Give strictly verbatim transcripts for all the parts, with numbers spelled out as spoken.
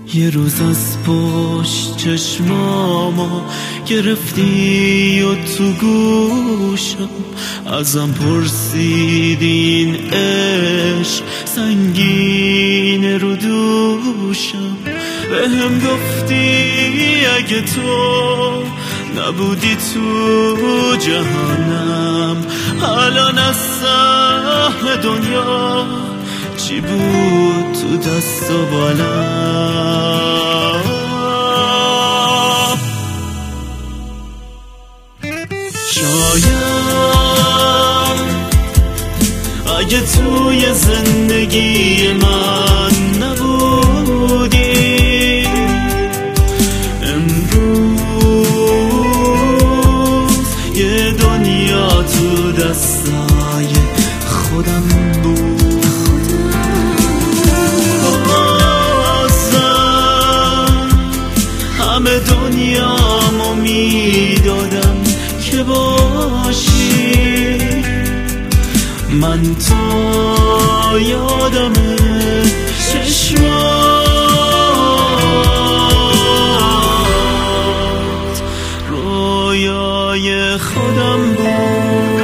یه روز از پشت چشمامو گرفتی و تو گوشم ازم پرسیدی این عشق سنگین رو دوشم، بهم گفتی اگه تو نبودی تو جهانم الان از سهم دنیا چی بود تو دست و بالم. شاید اگه توی زندگی من نبودی امروز یه دنیا تو دستای خودم بود. همه دنیامو میدادم که باشی، من تو یادم چشمات رویای خودم بود.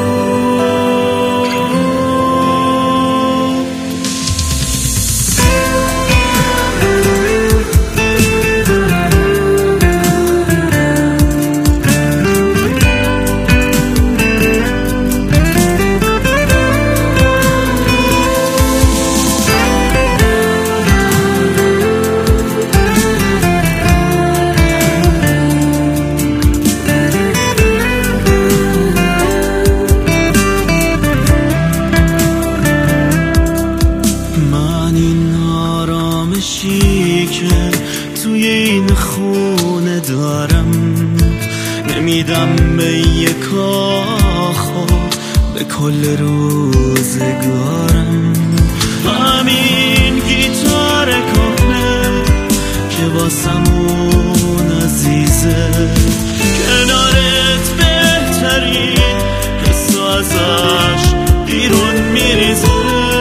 که توی این خونه دارم نمیدم به یک آخو به کل روزگارم. همین گیتار کهنه که واسمون عزیزه کنارت بهترین حسو ازش بیرون میریزه.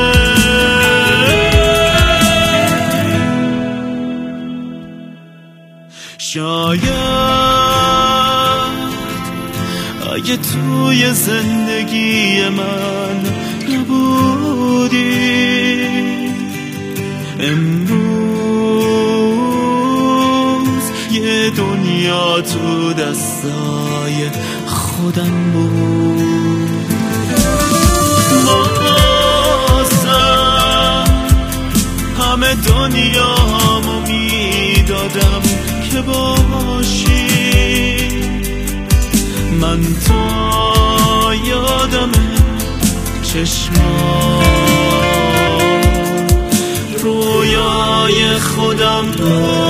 شاید اگه توی زندگی من نبودی امروز یه دنیا تو دستای خودم بود. بازم همه دنیامو میدادم که باشی، من تو یادم چشمات رویای خودم بود.